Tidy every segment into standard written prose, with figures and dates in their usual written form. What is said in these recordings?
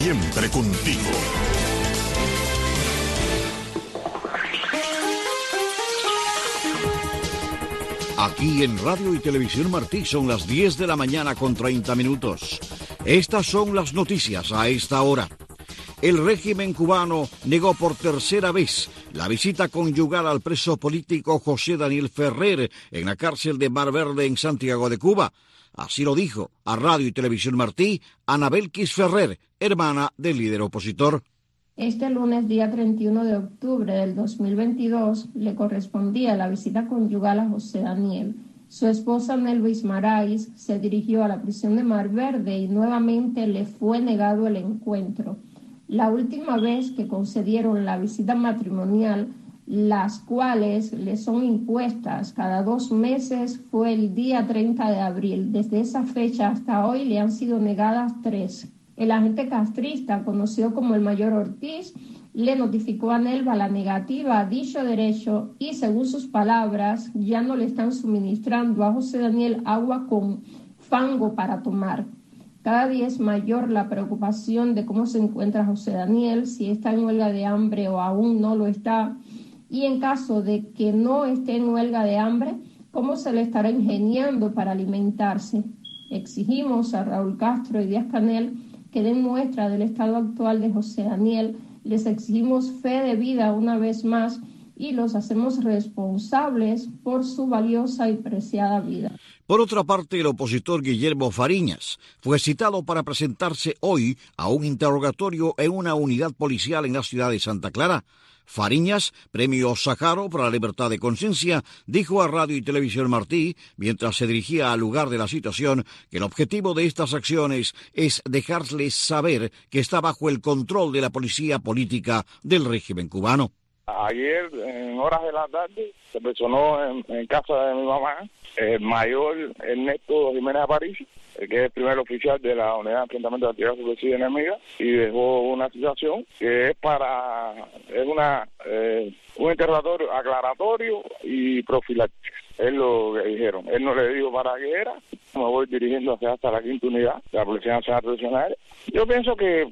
Siempre contigo. Aquí en Radio y Televisión Martí son las 10 de la mañana con 30 minutos. Estas son las noticias a esta hora. El régimen cubano negó por tercera vez la visita conyugal al preso político José Daniel Ferrer en la cárcel de Mar Verde en Santiago de Cuba. Así lo dijo a Radio y Televisión Martí Anabelkis Ferrer, hermana del líder opositor. Este lunes, día 31 de octubre del 2022, le correspondía la visita conyugal a José Daniel. Su esposa Nelvis Marais se dirigió a la prisión de Mar Verde y nuevamente le fue negado el encuentro. La última vez que concedieron la visita matrimonial, las cuales le son impuestas cada 2 meses, fue el día 30 de abril. Desde esa fecha hasta hoy le han sido negadas 3. El agente castrista, conocido como el Mayor Ortiz, le notificó a Nelva la negativa a dicho derecho y, según sus palabras, ya no le están suministrando a José Daniel agua con fango para tomar. Cada día es mayor la preocupación de cómo se encuentra José Daniel, si está en huelga de hambre o aún no lo está, y en caso de que no esté en huelga de hambre, cómo se le estará ingeniando para alimentarse. Exigimos a Raúl Castro y Díaz-Canel que den muestra del estado actual de José Daniel. Les exigimos fe de vida una vez más y los hacemos responsables por su valiosa y preciada vida. Por otra parte, el opositor Guillermo Fariñas fue citado para presentarse hoy a un interrogatorio en una unidad policial en la ciudad de Santa Clara. Fariñas, premio Sájarov para la libertad de conciencia, dijo a Radio y Televisión Martí, mientras se dirigía al lugar de la situación, que el objetivo de estas acciones es dejarles saber que está bajo el control de la policía política del régimen cubano. Ayer, en horas de la tarde, se personó en casa de mi mamá el mayor Ernesto Jiménez Aparicio, que es el primer oficial de la Unidad de Enfrentamiento de Actividad Subversiva Enemiga, y dejó una situación que es un interrogatorio aclaratorio y profiláctico. Es lo que dijeron. Él no le dijo para qué era. Me voy dirigiendo hasta la 5ª unidad de la Policía Nacional Tradicional. Yo pienso que,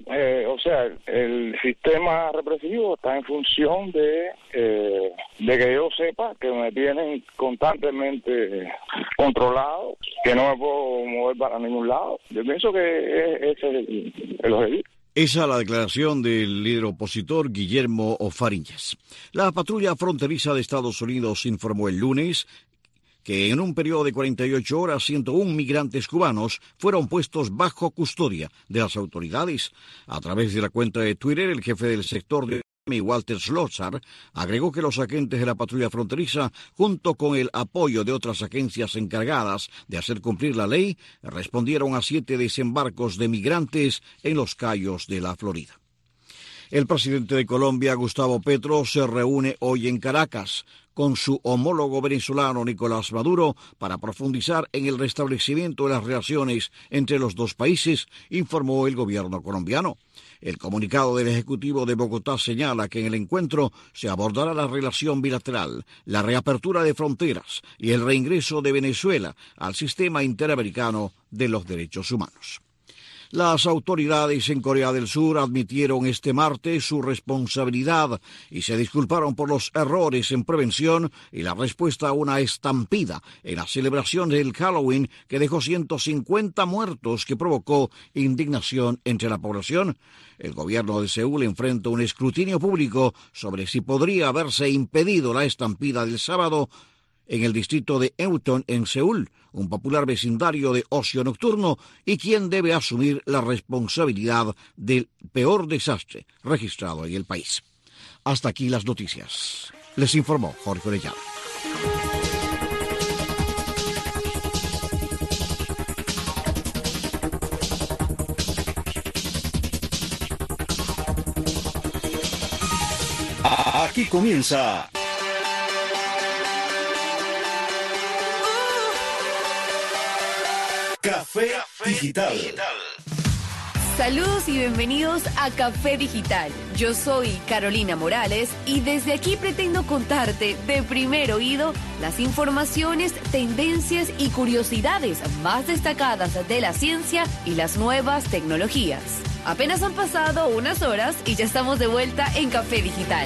el sistema represivo está en función de que yo sepa que me tienen constantemente controlado, que no me puedo mover para ningún lado. Yo pienso que ese es el objetivo. Esa es la declaración del líder opositor Guillermo Fariñas. La patrulla fronteriza de Estados Unidos informó el lunes que en un periodo de 48 horas 101 migrantes cubanos fueron puestos bajo custodia de las autoridades. A través de la cuenta de Twitter, el jefe del sector de Walter Schlosser agregó que los agentes de la patrulla fronteriza, junto con el apoyo de otras agencias encargadas de hacer cumplir la ley, respondieron a 7 desembarcos de migrantes en los Cayos de la Florida. El presidente de Colombia, Gustavo Petro, se reúne hoy en Caracas con su homólogo venezolano Nicolás Maduro para profundizar en el restablecimiento de las relaciones entre los dos países, informó el gobierno colombiano. El comunicado del Ejecutivo de Bogotá señala que en el encuentro se abordará la relación bilateral, la reapertura de fronteras y el reingreso de Venezuela al sistema interamericano de los derechos humanos. Las autoridades en Corea del Sur admitieron este martes su responsabilidad y se disculparon por los errores en prevención y la respuesta a una estampida en la celebración del Halloween que dejó 150 muertos que provocó indignación entre la población. El gobierno de Seúl enfrenta un escrutinio público sobre si podría haberse impedido la estampida del sábado en el distrito de Eunton, en Seúl, un popular vecindario de ocio nocturno, y quien debe asumir la responsabilidad del peor desastre registrado en el país. Hasta aquí las noticias. Les informó Jorge Orellana. Aquí comienza Café Digital. Saludos y bienvenidos a Café Digital. Yo soy Carolina Morales y desde aquí pretendo contarte de primer oído las informaciones, tendencias y curiosidades más destacadas de la ciencia y las nuevas tecnologías. Apenas han pasado unas horas y ya estamos de vuelta en Café Digital.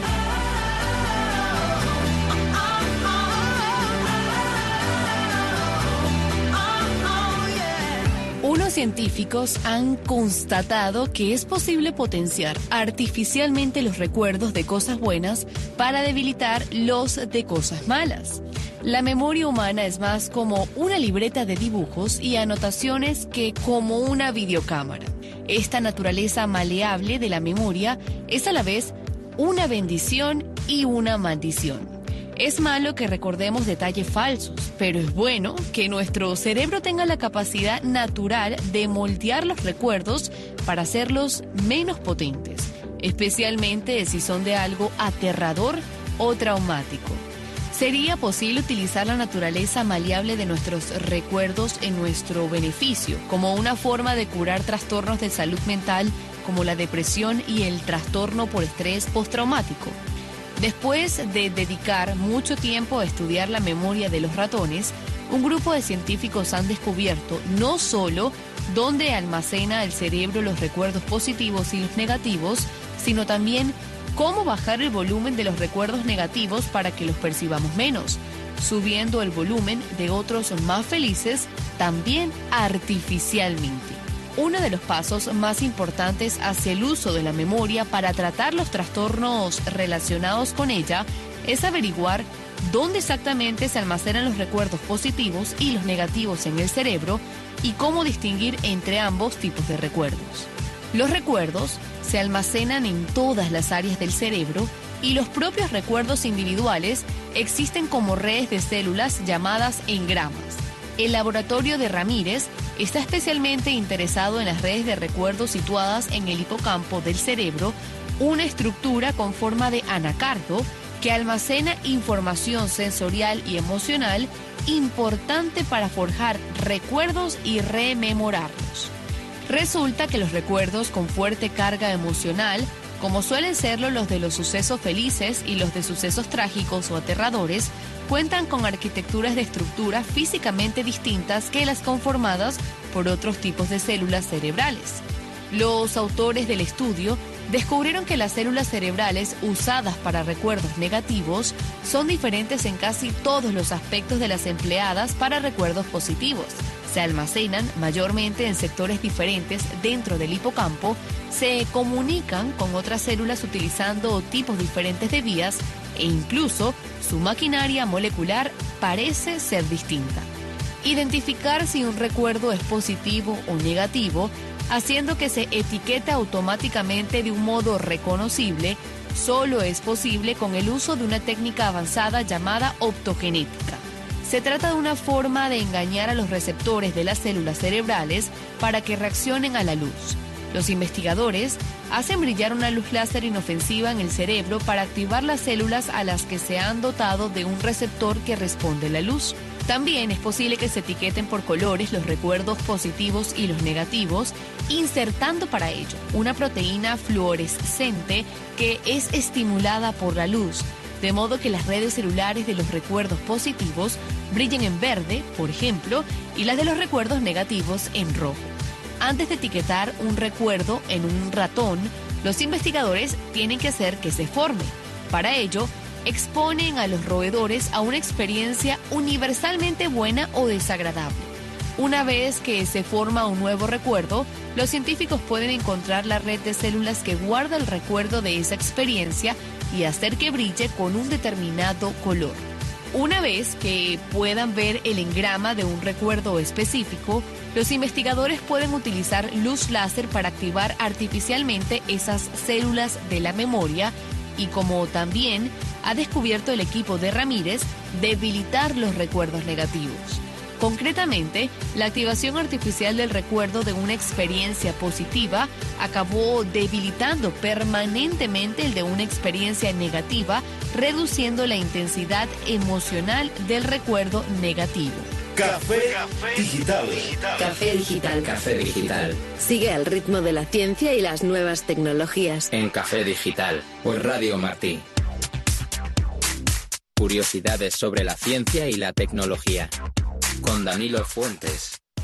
Unos científicos han constatado que es posible potenciar artificialmente los recuerdos de cosas buenas para debilitar los de cosas malas. La memoria humana es más como una libreta de dibujos y anotaciones que como una videocámara. Esta naturaleza maleable de la memoria es a la vez una bendición y una maldición. Es malo que recordemos detalles falsos, pero es bueno que nuestro cerebro tenga la capacidad natural de moldear los recuerdos para hacerlos menos potentes, especialmente si son de algo aterrador o traumático. ¿Sería posible utilizar la naturaleza maleable de nuestros recuerdos en nuestro beneficio, como una forma de curar trastornos de salud mental como la depresión y el trastorno por estrés postraumático? Después de dedicar mucho tiempo a estudiar la memoria de los ratones, un grupo de científicos han descubierto no solo dónde almacena el cerebro los recuerdos positivos y los negativos, sino también cómo bajar el volumen de los recuerdos negativos para que los percibamos menos, subiendo el volumen de otros más felices también artificialmente. Uno de los pasos más importantes hacia el uso de la memoria para tratar los trastornos relacionados con ella es averiguar dónde exactamente se almacenan los recuerdos positivos y los negativos en el cerebro y cómo distinguir entre ambos tipos de recuerdos. Los recuerdos se almacenan en todas las áreas del cerebro y los propios recuerdos individuales existen como redes de células llamadas engramas. El laboratorio de Ramírez está especialmente interesado en las redes de recuerdos situadas en el hipocampo del cerebro, una estructura con forma de anacardo que almacena información sensorial y emocional importante para forjar recuerdos y rememorarlos. Resulta que los recuerdos con fuerte carga emocional, como suelen serlo los de los sucesos felices y los de sucesos trágicos o aterradores, cuentan con arquitecturas de estructura físicamente distintas que las conformadas por otros tipos de células cerebrales. Los autores del estudio descubrieron que las células cerebrales usadas para recuerdos negativos son diferentes en casi todos los aspectos de las empleadas para recuerdos positivos. Se almacenan mayormente en sectores diferentes dentro del hipocampo, se comunican con otras células utilizando tipos diferentes de vías e incluso su maquinaria molecular parece ser distinta. Identificar si un recuerdo es positivo o negativo, haciendo que se etiquete automáticamente de un modo reconocible, solo es posible con el uso de una técnica avanzada llamada optogenética. Se trata de una forma de engañar a los receptores de las células cerebrales para que reaccionen a la luz. Los investigadores hacen brillar una luz láser inofensiva en el cerebro para activar las células a las que se han dotado de un receptor que responde a la luz. También es posible que se etiqueten por colores los recuerdos positivos y los negativos, insertando para ello una proteína fluorescente que es estimulada por la luz, de modo que las redes celulares de los recuerdos positivos brillen en verde, por ejemplo, y las de los recuerdos negativos en rojo. Antes de etiquetar un recuerdo en un ratón, los investigadores tienen que hacer que se forme. Para ello, exponen a los roedores a una experiencia universalmente buena o desagradable. Una vez que se forma un nuevo recuerdo, los científicos pueden encontrar la red de células que guarda el recuerdo de esa experiencia y hacer que brille con un determinado color. Una vez que puedan ver el engrama de un recuerdo específico, los investigadores pueden utilizar luz láser para activar artificialmente esas células de la memoria y, como también ha descubierto el equipo de Ramírez, debilitar los recuerdos negativos. Concretamente, la activación artificial del recuerdo de una experiencia positiva acabó debilitando permanentemente el de una experiencia negativa, reduciendo la intensidad emocional del recuerdo negativo. Café Digital. Café Digital. Café Digital. Sigue al ritmo de la ciencia y las nuevas tecnologías. En Café Digital, por Radio Martí. Curiosidades sobre la ciencia y la tecnología. Con Danilo Fuentes.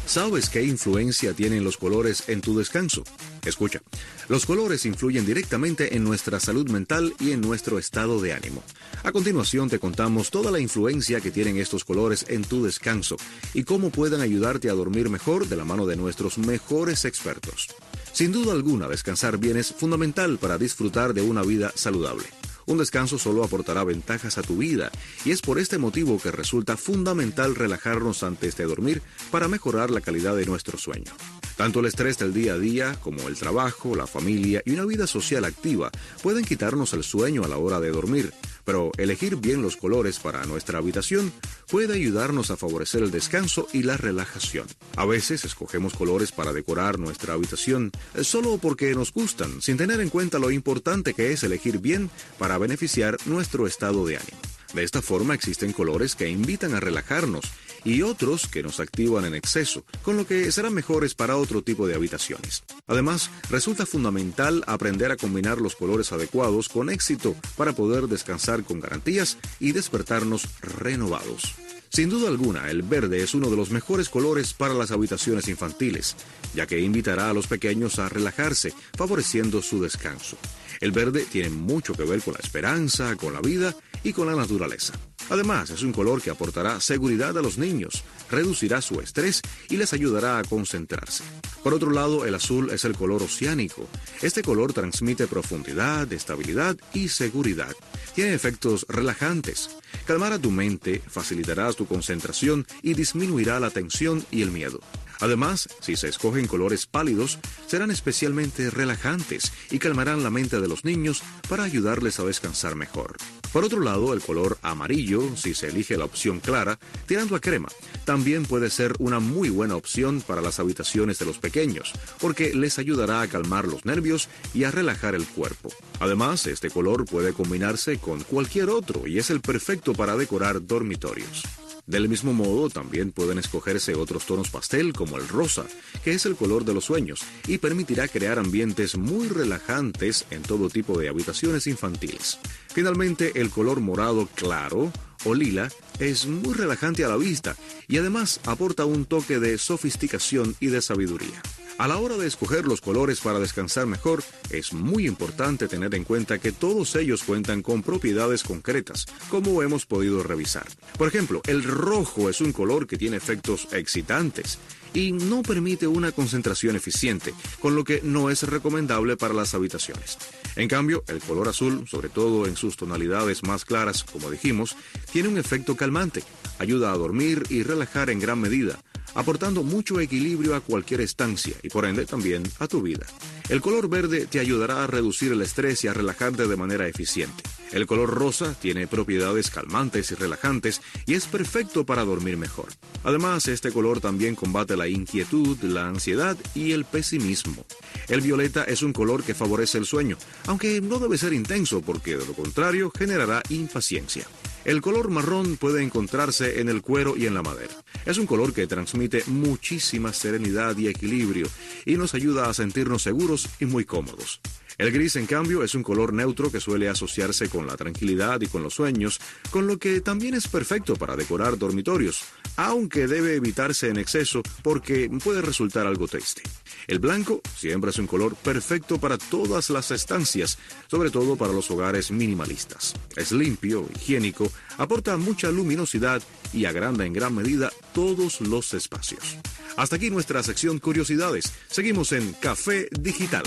¿Sabes qué influencia tienen los colores en tu descanso? Escucha, los colores influyen directamente en nuestra salud mental y en nuestro estado de ánimo. A continuación te contamos toda la influencia que tienen estos colores en tu descanso y cómo pueden ayudarte a dormir mejor de la mano de nuestros mejores expertos. Sin duda alguna, descansar bien es fundamental para disfrutar de una vida saludable. Un descanso solo aportará ventajas a tu vida y es por este motivo que resulta fundamental relajarnos antes de dormir para mejorar la calidad de nuestro sueño. Tanto el estrés del día a día como el trabajo, la familia y una vida social activa pueden quitarnos el sueño a la hora de dormir, pero elegir bien los colores para nuestra habitación puede ayudarnos a favorecer el descanso y la relajación. A veces escogemos colores para decorar nuestra habitación solo porque nos gustan, sin tener en cuenta lo importante que es elegir bien para beneficiar nuestro estado de ánimo. De esta forma existen colores que invitan a relajarnos y otros que nos activan en exceso, con lo que serán mejores para otro tipo de habitaciones. Además, resulta fundamental aprender a combinar los colores adecuados con éxito para poder descansar con garantías y despertarnos renovados. Sin duda alguna, el verde es uno de los mejores colores para las habitaciones infantiles, ya que invitará a los pequeños a relajarse, favoreciendo su descanso. El verde tiene mucho que ver con la esperanza, con la vida y con la naturaleza. Además, es un color que aportará seguridad a los niños, reducirá su estrés y les ayudará a concentrarse. Por otro lado, el azul es el color oceánico. Este color transmite profundidad, estabilidad y seguridad. Tiene efectos relajantes. Calmará tu mente, facilitará tu concentración y disminuirá la tensión y el miedo. Además, si se escogen colores pálidos, serán especialmente relajantes y calmarán la mente de los niños para ayudarles a descansar mejor. Por otro lado, el color amarillo, si se elige la opción clara, tirando a crema, también puede ser una muy buena opción para las habitaciones de los pequeños, porque les ayudará a calmar los nervios y a relajar el cuerpo. Además, este color puede combinarse con cualquier otro y es el perfecto para decorar dormitorios. Del mismo modo, también pueden escogerse otros tonos pastel como el rosa, que es el color de los sueños, y permitirá crear ambientes muy relajantes en todo tipo de habitaciones infantiles. Finalmente, el color morado claro o lila es muy relajante a la vista y además aporta un toque de sofisticación y de sabiduría. A la hora de escoger los colores para descansar mejor, es muy importante tener en cuenta que todos ellos cuentan con propiedades concretas, como hemos podido revisar. Por ejemplo, el rojo es un color que tiene efectos excitantes y no permite una concentración eficiente, con lo que no es recomendable para las habitaciones. En cambio, el color azul, sobre todo en sus tonalidades más claras, como dijimos, tiene un efecto calmante, ayuda a dormir y relajar en gran medida, aportando mucho equilibrio a cualquier estancia y por ende también a tu vida. El color verde te ayudará a reducir el estrés y a relajarte de manera eficiente. El color rosa tiene propiedades calmantes y relajantes y es perfecto para dormir mejor. Además, este color también combate la inquietud, la ansiedad y el pesimismo. El violeta es un color que favorece el sueño, aunque no debe ser intenso porque de lo contrario generará impaciencia. El color marrón puede encontrarse en el cuero y en la madera. Es un color que transmite muchísima serenidad y equilibrio y nos ayuda a sentirnos seguros y muy cómodos. El gris, en cambio, es un color neutro que suele asociarse con la tranquilidad y con los sueños, con lo que también es perfecto para decorar dormitorios, aunque debe evitarse en exceso porque puede resultar algo triste. El blanco siempre es un color perfecto para todas las estancias, sobre todo para los hogares minimalistas. Es limpio, higiénico, aporta mucha luminosidad y agranda en gran medida todos los espacios. Hasta aquí nuestra sección Curiosidades. Seguimos en Café Digital.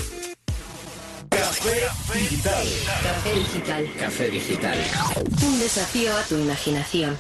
Café Digital. Café Digital. Café Digital. Un desafío a tu imaginación.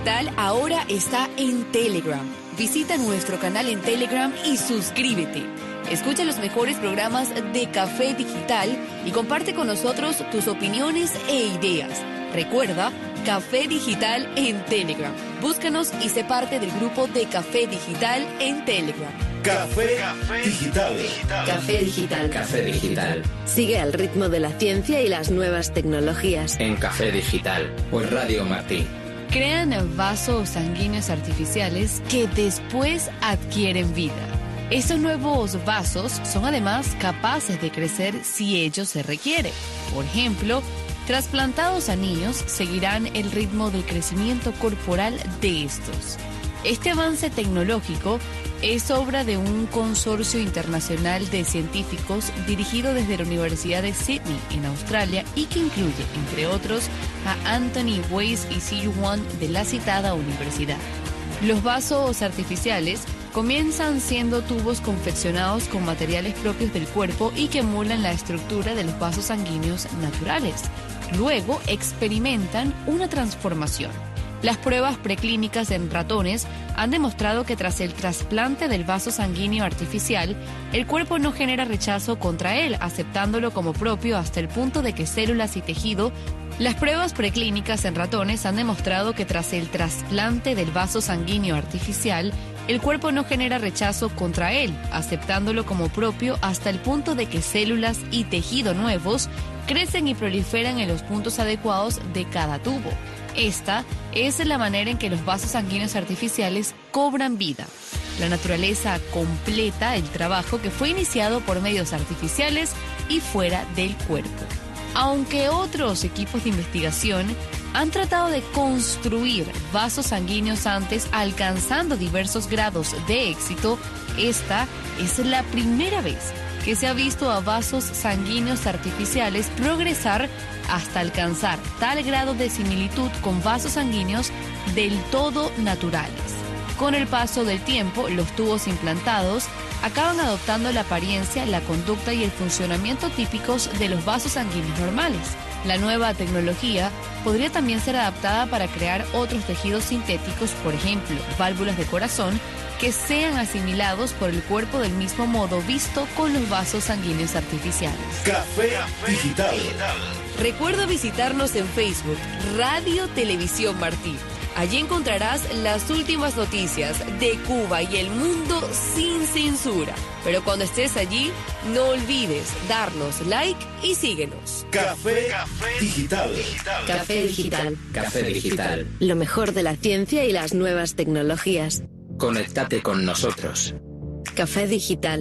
Digital ahora está en Telegram. Visita nuestro canal en Telegram y suscríbete. Escucha los mejores programas de Café Digital y comparte con nosotros tus opiniones e ideas. Recuerda, Café Digital en Telegram. Búscanos y sé parte del grupo de Café Digital en Telegram. Café Digital. Café Digital. Café Digital. Sigue al ritmo de la ciencia y las nuevas tecnologías. En Café Digital por Radio Martí. Crean vasos sanguíneos artificiales que después adquieren vida. Estos nuevos vasos son además capaces de crecer si ello se requiere. Por ejemplo, trasplantados a niños seguirán el ritmo del crecimiento corporal de estos. Este avance tecnológico es obra de un consorcio internacional de científicos dirigido desde la Universidad de Sydney, en Australia, y que incluye, entre otros, a Anthony Weiss y Siyu Wang de la citada universidad. Los vasos artificiales comienzan siendo tubos confeccionados con materiales propios del cuerpo y que emulan la estructura de los vasos sanguíneos naturales. Luego experimentan una transformación. Las pruebas preclínicas en ratones han demostrado que tras el trasplante del vaso sanguíneo artificial, el cuerpo no genera rechazo contra él, aceptándolo como propio hasta el punto de que células y tejido. Las pruebas preclínicas en ratones han demostrado que tras el trasplante del vaso sanguíneo artificial, el cuerpo no genera rechazo contra él, aceptándolo como propio hasta el punto de que células y tejido nuevos crecen y proliferan en los puntos adecuados de cada tubo. Esta es la manera en que los vasos sanguíneos artificiales cobran vida. La naturaleza completa el trabajo que fue iniciado por medios artificiales y fuera del cuerpo. Aunque otros equipos de investigación han tratado de construir vasos sanguíneos antes, alcanzando diversos grados de éxito, esta es la primera vez que se ha visto a vasos sanguíneos artificiales progresar hasta alcanzar tal grado de similitud con vasos sanguíneos del todo naturales. Con el paso del tiempo, los tubos implantados acaban adoptando la apariencia, la conducta y el funcionamiento típicos de los vasos sanguíneos normales. La nueva tecnología podría también ser adaptada para crear otros tejidos sintéticos, por ejemplo, válvulas de corazón, que sean asimilados por el cuerpo del mismo modo visto con los vasos sanguíneos artificiales. Café Digital. Recuerda visitarnos en Facebook, Radio Televisión Martí. Allí encontrarás las últimas noticias de Cuba y el mundo sin censura. Pero cuando estés allí, no olvides darnos like y síguenos. Café Digital. Café Digital. Café Digital. Lo mejor de la ciencia y las nuevas tecnologías. Conéctate con nosotros. Café Digital.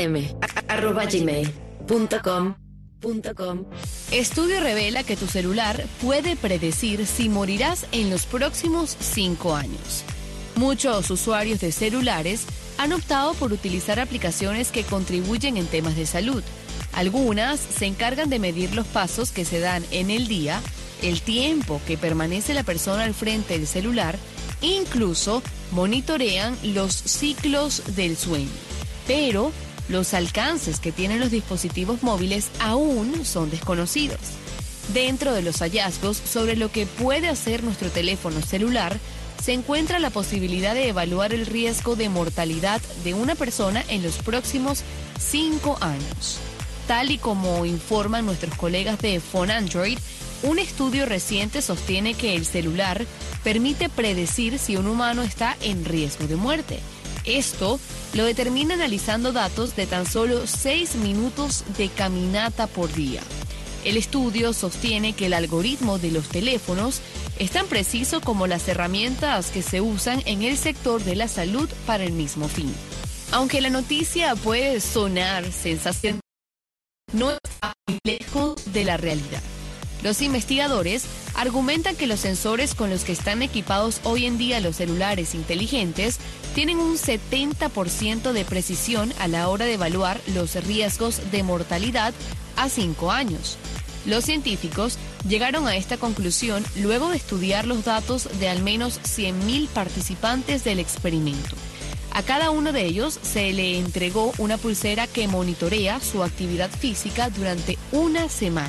rm@gmail.com. Estudio revela que tu celular puede predecir si morirás en los próximos 5 años. Muchos usuarios de celulares han optado por utilizar aplicaciones que contribuyen en temas de salud. Algunas se encargan de medir los pasos que se dan en el día, el tiempo que permanece la persona al frente del celular, incluso monitorean los ciclos del sueño. Pero los alcances que tienen los dispositivos móviles aún son desconocidos. Dentro de los hallazgos sobre lo que puede hacer nuestro teléfono celular, se encuentra la posibilidad de evaluar el riesgo de mortalidad de una persona en los próximos 5 años. Tal y como informan nuestros colegas de Phone Android, un estudio reciente sostiene que el celular permite predecir si un humano está en riesgo de muerte. Esto lo determina analizando datos de tan solo 6 minutos de caminata por día. El estudio sostiene que el algoritmo de los teléfonos es tan preciso como las herramientas que se usan en el sector de la salud para el mismo fin. Aunque la noticia puede sonar sensacional, no está muy lejos de la realidad. Los investigadores argumentan que los sensores con los que están equipados hoy en día los celulares inteligentes tienen un 70% de precisión a la hora de evaluar los riesgos de mortalidad a 5 años. Los científicos llegaron a esta conclusión luego de estudiar los datos de al menos 100.000 participantes del experimento. A cada uno de ellos se le entregó una pulsera que monitorea su actividad física durante una semana.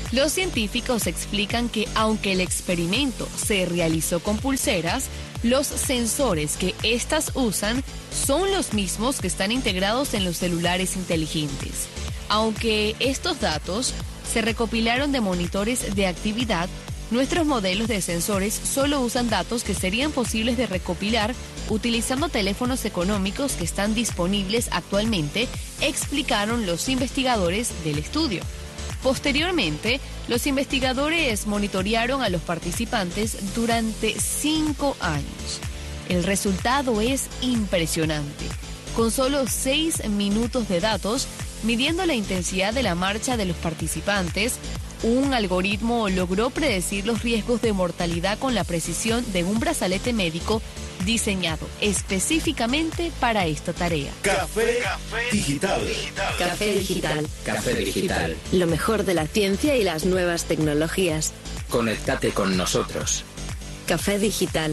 Los científicos explican que aunque el experimento se realizó con pulseras, los sensores que éstas usan son los mismos que están integrados en los celulares inteligentes. Aunque estos datos se recopilaron de monitores de actividad, nuestros modelos de sensores solo usan datos que serían posibles de recopilar utilizando teléfonos económicos que están disponibles actualmente, explicaron los investigadores del estudio. Posteriormente, los investigadores monitorearon a los participantes durante 5 años. El resultado es impresionante. Con solo 6 minutos de datos, midiendo la intensidad de la marcha de los participantes, un algoritmo logró predecir los riesgos de mortalidad con la precisión de un brazalete médico diseñado específicamente para esta tarea. Café Digital. Café Digital. Café Digital. Lo mejor de la ciencia y las nuevas tecnologías. Conéctate con nosotros. Café Digital.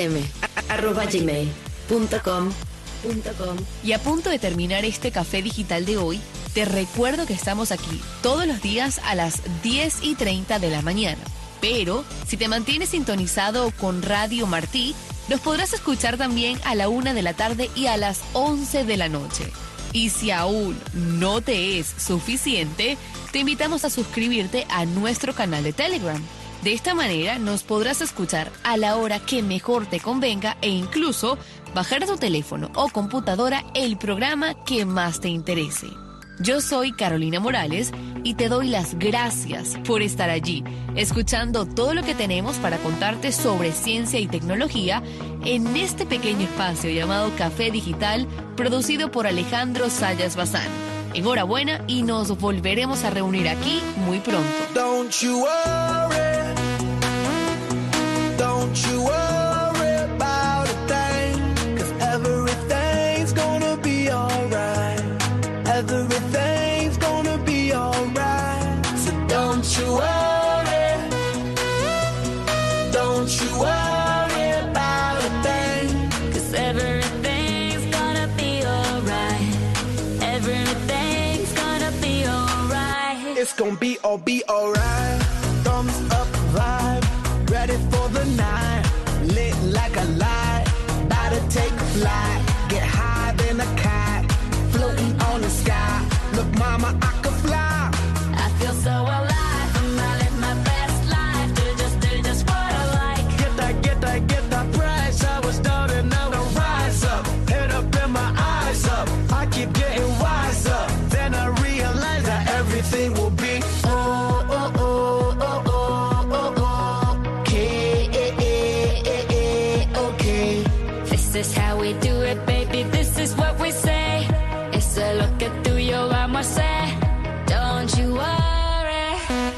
rm@gmail.com. Y a punto de terminar este café digital de hoy, te recuerdo que estamos aquí todos los días a las 10:30 de la mañana. Pero si te mantienes sintonizado con Radio Martí, nos podrás escuchar también a la 1 de la tarde y a las 11 de la noche. Y si aún no te es suficiente, te invitamos a suscribirte a nuestro canal de Telegram. De esta manera nos podrás escuchar a la hora que mejor te convenga e incluso bajar a tu teléfono o computadora el programa que más te interese. Yo soy Carolina Morales y te doy las gracias por estar allí, escuchando todo lo que tenemos para contarte sobre ciencia y tecnología en este pequeño espacio llamado Café Digital, producido por Alejandro Sayas Bazán. Enhorabuena y nos volveremos a reunir aquí muy pronto. Don't you worry, don't you worry about a thing, 'cause everything's gonna be alright. Everything's gonna be alright. So don't you worry, don't you worry about a thing, 'cause everything's gonna be alright. Everything's gonna be alright. It's gonna be alright. Thumbs up vibe, ready for the night. Lit like a light, about to take a flight. Get high than a kite, floating on the sky. Look, mama, I can fly. I feel so alive. I'm living my best life. Do just what I like. Get that price. I was down and now I rise up. Head up and my eyes up. I keep getting wiser. Then I realize that everything will be okay. This is how we do it, baby. This is what we say. It's a look at through your armor, say, don't you worry,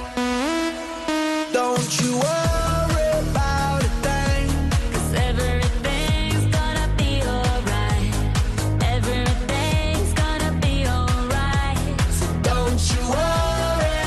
don't you worry about a thing, 'cause everything's gonna be alright. Everything's gonna be alright. So don't you worry,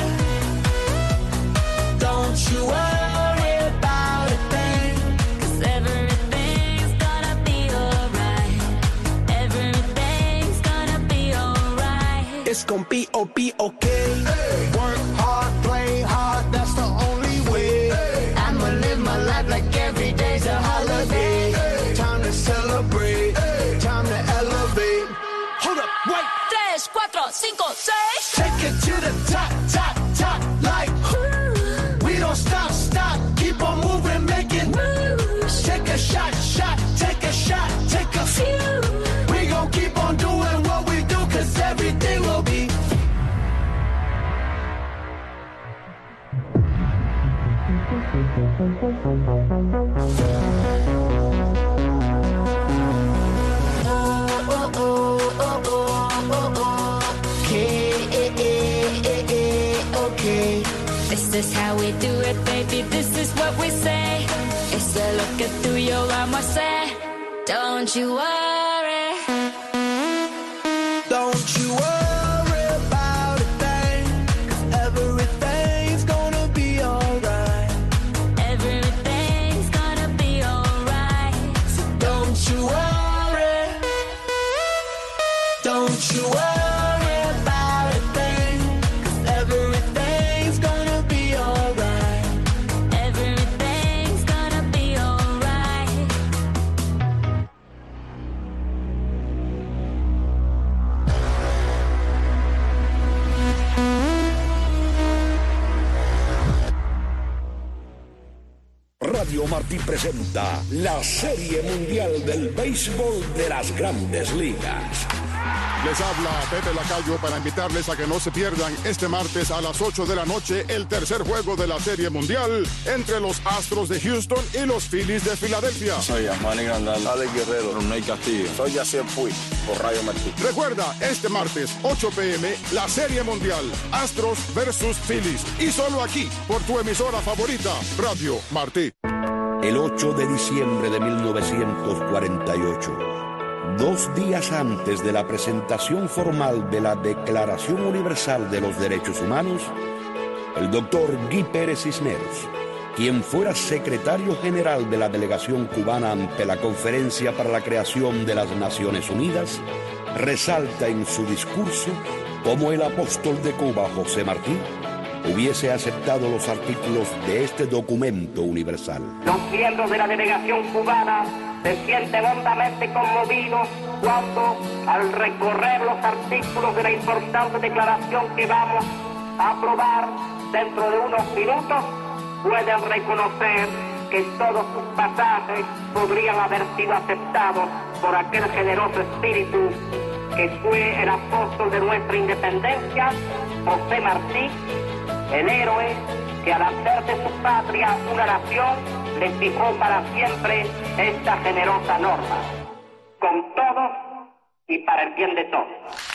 don't you worry about a thing, 'cause everything's gonna be alright. Everything's gonna be alright. It's gonna be okay. Hey. Work hard, play hard, that's the only way. Hey. I'ma live my life like every day's a holiday. Hey. Time to celebrate, hey. Time to elevate. Hold up, wait. 3, 4, 5, 6. Take it to the top, like we don't stop, keep on moving, making moves. Take a shot, take a shot, take a few. We gon' keep on doing what we do, 'cause everything will be. Okay. This is how we do it, baby. This is what we say. It's a look at through your armor, say, don't you worry, don't you worry about a thing, 'cause everything's gonna be alright. Everything's gonna be alright. So don't you worry, don't you worry about a thing, 'cause everything's gonna be Radio Martí presenta la Serie Mundial del Béisbol de las Grandes Ligas. Les habla Pepe Lacayo para invitarles a que no se pierdan este martes a las 8 de la noche el tercer juego de la Serie Mundial entre los Astros de Houston y los Phillies de Filadelfia. Soy Manny Grandal, Alex Guerrero, Roney Castillo. Soy Yacier Puig, por Radio Martí. Recuerda, este martes, 8 p.m., la Serie Mundial, Astros versus Phillies. Y solo aquí, por tu emisora favorita, Radio Martí. El 8 de diciembre de 1948. 2 días antes de la presentación formal de la Declaración Universal de los Derechos Humanos, el doctor Guy Pérez Cisneros, quien fuera secretario general de la delegación cubana ante la Conferencia para la Creación de las Naciones Unidas, resalta en su discurso cómo el apóstol de Cuba, José Martí, hubiese aceptado los artículos de este documento universal. Los miembros de la delegación cubana se sienten hondamente conmovidos cuando, al recorrer los artículos de la importante declaración que vamos a aprobar dentro de unos minutos, pueden reconocer que todos sus pasajes podrían haber sido aceptados por aquel generoso espíritu que fue el apóstol de nuestra independencia, José Martí, el héroe que al hacer de su patria una nación le fijó para siempre esta generosa norma, con todos y para el bien de todos.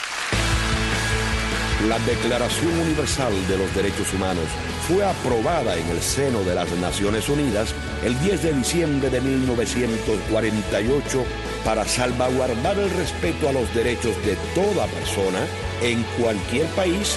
La Declaración Universal de los Derechos Humanos fue aprobada en el seno de las Naciones Unidas el 10 de diciembre de 1948 para salvaguardar el respeto a los derechos de toda persona en cualquier país